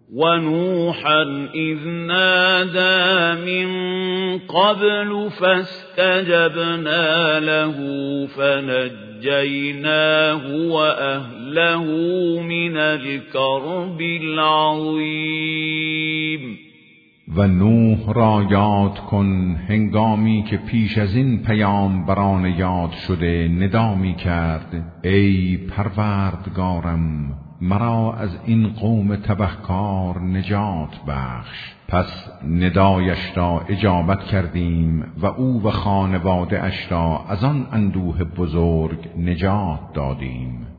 ونوحا إذ نادى من قبل فاستجبنا له فنجيناه وأهله من الكرب العظیم. و نوح را یاد کن هنگامی که پیش از این پیامبران یاد شده ندا می کرد ای پروردگارم مرا از این قوم تبهکار نجات بخش. پس ندایش را اجابت کردیم و او و خانواده اش را از آن اندوه بزرگ نجات دادیم.